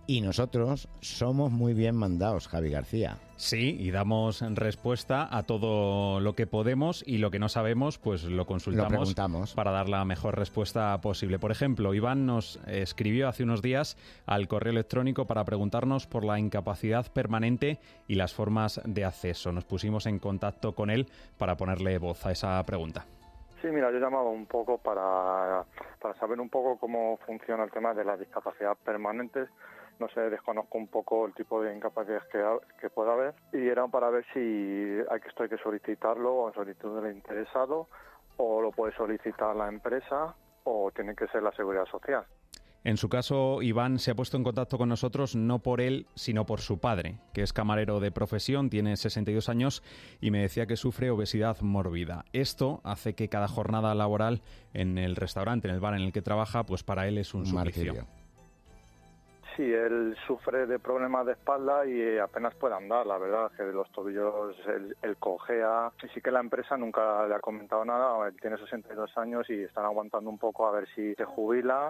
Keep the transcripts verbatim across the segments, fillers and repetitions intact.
Y nosotros somos muy bien mandados, Javi García. Sí, y damos respuesta a todo lo que podemos y lo que no sabemos, pues lo consultamos Lo preguntamos. para dar la mejor respuesta posible. Por ejemplo, Iván nos escribió hace unos días al correo electrónico para preguntarnos por la incapacidad permanente y las formas de acceso. Nos pusimos en contacto con él para ponerle voz a esa pregunta. Sí, mira, yo llamaba un poco para, para saber un poco cómo funciona el tema de las discapacidades permanentes. No sé, desconozco un poco el tipo de incapacidades que, que pueda haber y era para ver si hay que, esto hay que solicitarlo o en solicitud del interesado o lo puede solicitar la empresa o tiene que ser la Seguridad Social. En su caso, Iván se ha puesto en contacto con nosotros no por él, sino por su padre, que es camarero de profesión, tiene sesenta y dos años y me decía que sufre obesidad mórbida. Esto hace que cada jornada laboral en el restaurante, en el bar en el que trabaja, pues para él es un, un suplicio. Martirio. Sí, él sufre de problemas de espalda y apenas puede andar, la verdad, que de los tobillos él, él cojea. Y sí que la empresa nunca le ha comentado nada, él tiene sesenta y dos años y están aguantando un poco a ver si se jubila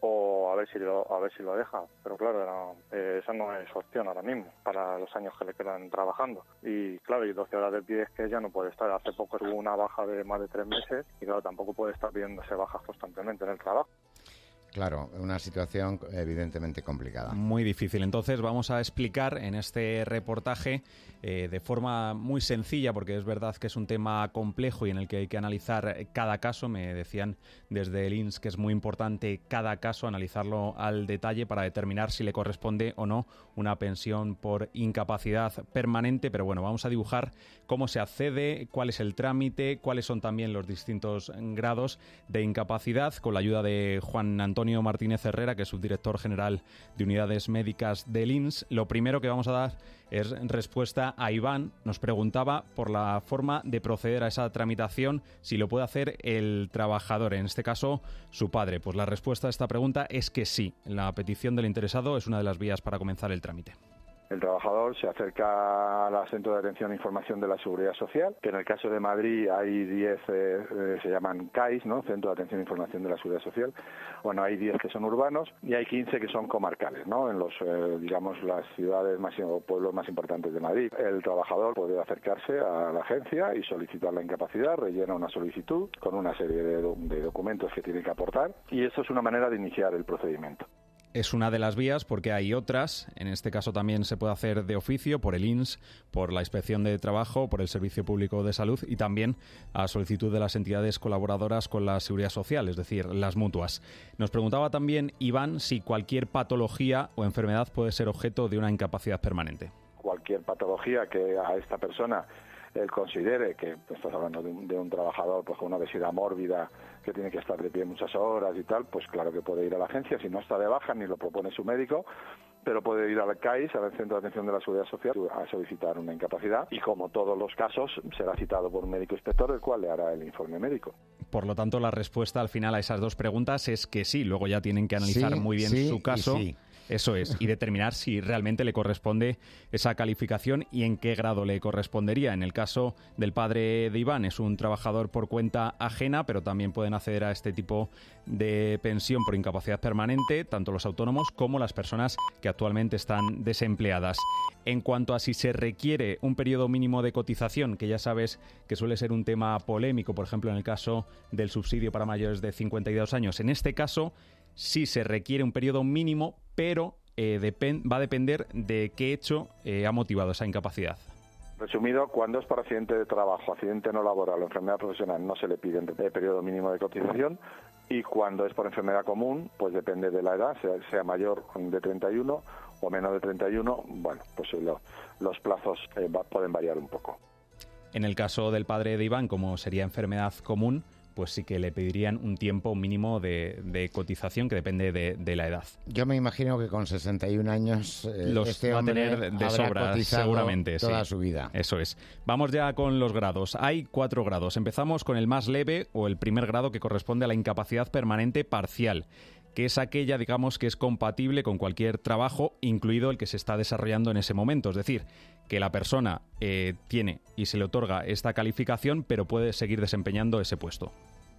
o a ver si lo, a ver si lo deja. Pero claro, no, eh, esa no es opción ahora mismo, para los años que le quedan trabajando. Y claro, y doce horas de pie es que ya no puede estar. Hace poco tuvo una baja de más de tres meses y claro, tampoco puede estar pidiéndose bajas constantemente en el trabajo. Claro, una situación evidentemente complicada. Muy difícil. Entonces vamos a explicar en este reportaje eh, de forma muy sencilla, porque es verdad que es un tema complejo y en el que hay que analizar cada caso. Me decían desde el I N S que es muy importante cada caso, analizarlo al detalle para determinar si le corresponde o no una pensión por incapacidad permanente. Pero bueno, vamos a dibujar cómo se accede, cuál es el trámite, cuáles son también los distintos grados de incapacidad, con la ayuda de Juan Antonio Martínez Herrera, que es subdirector general de Unidades Médicas del I N S. Lo primero que vamos a dar es respuesta a Iván. Nos preguntaba por la forma de proceder a esa tramitación, si lo puede hacer el trabajador, en este caso su padre. Pues la respuesta a esta pregunta es que sí. La petición del interesado es una de las vías para comenzar el trámite. El trabajador se acerca al Centro de Atención e Información de la Seguridad Social, que en el caso de Madrid hay diez, eh, eh, se llaman C A I S, ¿no? Centro de Atención e Información de la Seguridad Social. Bueno, hay diez que son urbanos y hay quince que son comarcales, ¿no? En los, eh, digamos, las ciudades más o pueblos más importantes de Madrid. El trabajador puede acercarse a la agencia y solicitar la incapacidad, rellena una solicitud con una serie de, do- de documentos que tiene que aportar y eso es una manera de iniciar el procedimiento. Es una de las vías porque hay otras. En este caso también se puede hacer de oficio por el I N S, por la Inspección de Trabajo, por el Servicio Público de Salud y también a solicitud de las entidades colaboradoras con la Seguridad Social, es decir, las mutuas. Nos preguntaba también Iván si cualquier patología o enfermedad puede ser objeto de una incapacidad permanente. Cualquier patología que a esta persona él considere que pues, estás hablando de un, de un trabajador pues, con una obesidad mórbida que tiene que estar de pie muchas horas y tal, pues claro que puede ir a la agencia, si no está de baja ni lo propone su médico, pero puede ir al C A I S, al Centro de Atención de la Seguridad Social, a solicitar una incapacidad y como todos los casos será citado por un médico inspector, el cual le hará el informe médico. Por lo tanto, la respuesta al final a esas dos preguntas es que sí, luego ya tienen que analizar Sí, muy bien sí su caso. y sí. Eso es, y determinar si realmente le corresponde esa calificación y en qué grado le correspondería. En el caso del padre de Iván, es un trabajador por cuenta ajena, pero también pueden acceder a este tipo de pensión por incapacidad permanente, tanto los autónomos como las personas que actualmente están desempleadas. En cuanto a si se requiere un periodo mínimo de cotización, que ya sabes que suele ser un tema polémico, por ejemplo, en el caso del subsidio para mayores de cincuenta y dos años, en este caso sí se requiere un periodo mínimo, pero eh, depend- va a depender de qué hecho eh, ha motivado esa incapacidad. Resumido, cuando es por accidente de trabajo, accidente no laboral o enfermedad profesional, no se le pide el periodo mínimo de cotización, y cuando es por enfermedad común, pues depende de la edad, sea, sea mayor de treinta y uno o menor de treinta y uno, bueno, pues lo, los plazos eh, va, pueden variar un poco. En el caso del padre de Iván, como sería enfermedad común, pues sí que le pedirían un tiempo mínimo de, de cotización que depende de, de la edad. Yo me imagino que con sesenta y un años eh, Los este va a hombre tener de habrá sobra, cotizado seguramente. toda sí. su vida. Eso es. Vamos ya con los grados. Hay cuatro grados. Empezamos con el más leve o el primer grado, que corresponde a la incapacidad permanente parcial, que es aquella, digamos, que es compatible con cualquier trabajo, incluido el que se está desarrollando en ese momento. Es decir, que la persona eh, tiene y se le otorga esta calificación, pero puede seguir desempeñando ese puesto.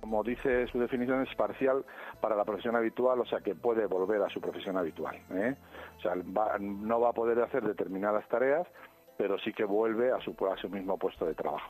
Como dice su definición, es parcial para la profesión habitual, o sea que puede volver a su profesión habitual, ¿eh? O sea, va, no va a poder hacer determinadas tareas, pero sí que vuelve a su, a su mismo puesto de trabajo.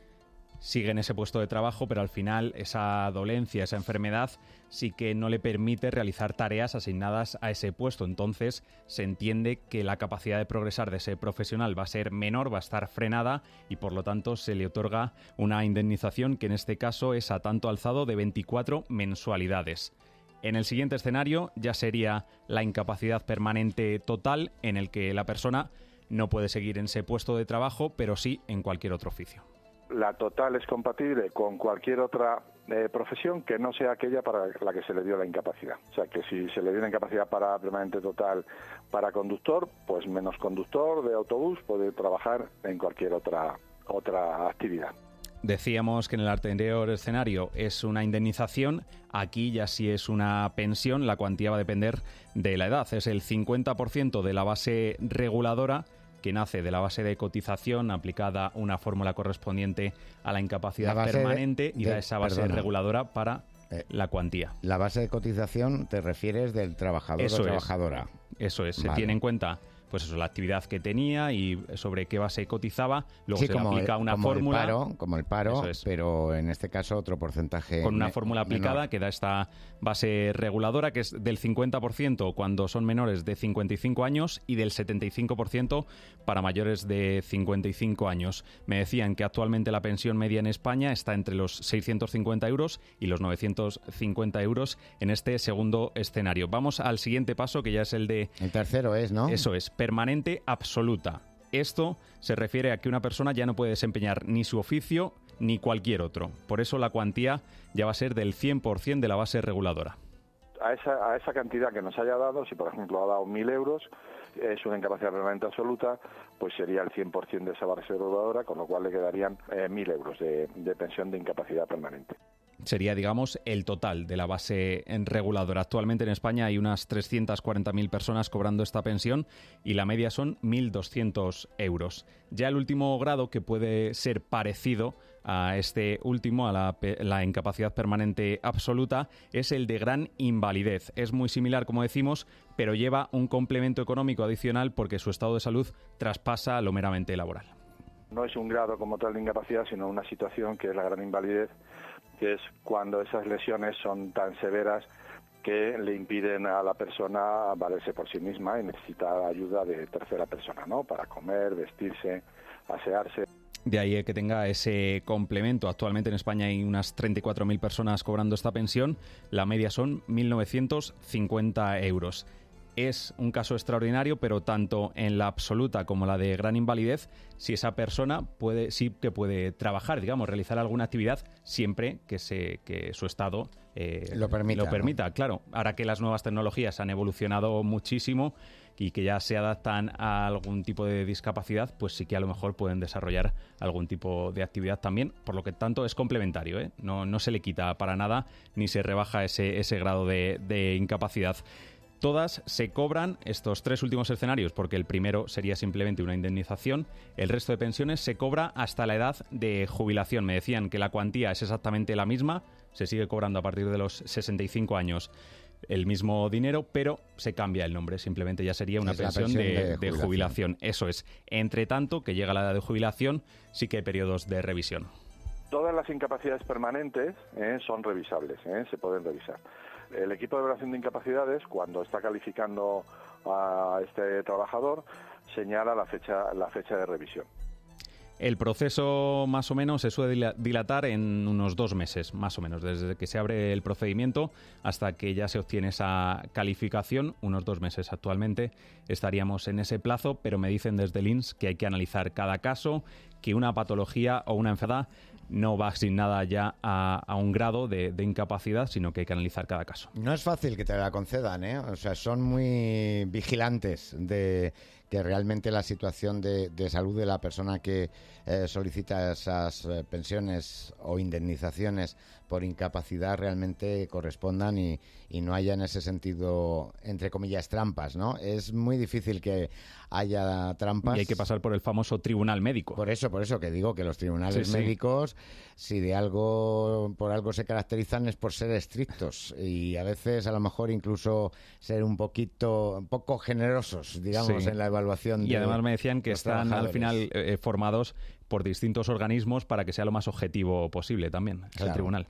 Sigue en ese puesto de trabajo, pero al final esa dolencia, esa enfermedad, sí que no le permite realizar tareas asignadas a ese puesto. Entonces se entiende que la capacidad de progresar de ese profesional va a ser menor, va a estar frenada y por lo tanto se le otorga una indemnización que en este caso es a tanto alzado de veinticuatro mensualidades. En el siguiente escenario ya sería la incapacidad permanente total, en el que la persona no puede seguir en ese puesto de trabajo, pero sí en cualquier otro oficio. La total es compatible con cualquier otra eh, profesión que no sea aquella para la que se le dio la incapacidad. O sea, que si se le dio la incapacidad para permanente total para conductor, pues menos conductor de autobús puede trabajar en cualquier otra otra actividad. Decíamos que en el anterior escenario es una indemnización, aquí ya sí es una pensión, la cuantía va a depender de la edad. Es el cincuenta por ciento de la base reguladora, que nace de la base de cotización aplicada una fórmula correspondiente a la incapacidad la permanente de, y da esa base perdona, reguladora para eh, la cuantía. La base de cotización te refieres del trabajador eso o trabajadora. Es, eso es, vale. Se tiene en cuenta pues eso, la actividad que tenía y sobre qué base cotizaba, luego sí, se le aplica una como fórmula. El paro, como el paro, es. Pero en este caso otro porcentaje. Con una fórmula aplicada menor. Que da esta base reguladora, que es del cincuenta por ciento cuando son menores de cincuenta y cinco años y del setenta y cinco por ciento para mayores de cincuenta y cinco años. Me decían que actualmente la pensión media en España está entre los seiscientos cincuenta euros y los novecientos cincuenta euros en este segundo escenario. Vamos al siguiente paso, que ya es el de... El tercero es, ¿no? Eso es, permanente absoluta. Esto se refiere a que una persona ya no puede desempeñar ni su oficio ni cualquier otro. Por eso la cuantía ya va a ser del cien por ciento de la base reguladora. A esa, a esa cantidad que nos haya dado, si por ejemplo ha dado mil euros, es una incapacidad permanente absoluta, pues sería el cien por ciento de esa base reguladora, con lo cual le quedarían eh, mil euros de, de pensión de incapacidad permanente. Sería, digamos, el total de la base reguladora. Actualmente en España hay unas trescientas cuarenta mil personas cobrando esta pensión y la media son mil doscientos euros. Ya el último grado, que puede ser parecido a este último, a la, la incapacidad permanente absoluta, es el de gran invalidez. Es muy similar, como decimos, pero lleva un complemento económico adicional porque su estado de salud traspasa lo meramente laboral. No es un grado como tal de incapacidad, sino una situación que es la gran invalidez, que es cuando esas lesiones son tan severas que le impiden a la persona valerse por sí misma y necesita ayuda de tercera persona, ¿no? Para comer, vestirse, asearse. De ahí que tenga ese complemento. Actualmente en España hay unas treinta y cuatro mil personas cobrando esta pensión. La media son mil novecientos cincuenta euros. Es un caso extraordinario, pero tanto en la absoluta como la de gran invalidez, si esa persona puede, sí que puede trabajar, digamos, realizar alguna actividad siempre que, se, que su estado eh, lo permita. Lo permita, ¿no? Claro. Ahora que las nuevas tecnologías han evolucionado muchísimo y que ya se adaptan a algún tipo de discapacidad, pues sí que a lo mejor pueden desarrollar algún tipo de actividad también, por lo que tanto es complementario, ¿eh? No, no se le quita para nada ni se rebaja ese, ese grado de, de incapacidad. Todas se cobran, estos tres últimos escenarios, porque el primero sería simplemente una indemnización. El resto de pensiones se cobra hasta la edad de jubilación. Me decían que la cuantía es exactamente la misma, se sigue cobrando a partir de los sesenta y cinco años el mismo dinero, pero se cambia el nombre. Simplemente ya sería una es pensión, pensión de, de, jubilación. de jubilación. Eso es. Entre tanto, que llega la edad de jubilación, sí que hay periodos de revisión. Todas las incapacidades permanentes eh, son revisables, eh, se pueden revisar. El equipo de evaluación de incapacidades, cuando está calificando a este trabajador, señala la fecha, la fecha de revisión. El proceso más o menos se suele dilatar en unos dos meses, más o menos, desde que se abre el procedimiento hasta que ya se obtiene esa calificación, unos dos meses actualmente. Estaríamos en ese plazo, pero me dicen desde el I N S que hay que analizar cada caso, que una patología o una enfermedad no va asignada ya a, a un grado de, de incapacidad, sino que hay que analizar cada caso. No es fácil que te la concedan, ¿eh? O sea, son muy vigilantes de que realmente la situación de, de salud de la persona que eh, solicita esas eh, pensiones o indemnizaciones por incapacidad realmente correspondan y, y no haya en ese sentido, entre comillas, trampas, ¿no? Es muy difícil que haya trampas. Y hay que pasar por el famoso tribunal médico. Por eso, por eso que digo que los tribunales sí, médicos, sí. si de algo, por algo se caracterizan es por ser estrictos y a veces a lo mejor incluso ser un poquito, un poco generosos, digamos, sí. en la evaluación. Y de además me decían que están al final eh, formados por distintos organismos para que sea lo más objetivo posible también, claro, el tribunal.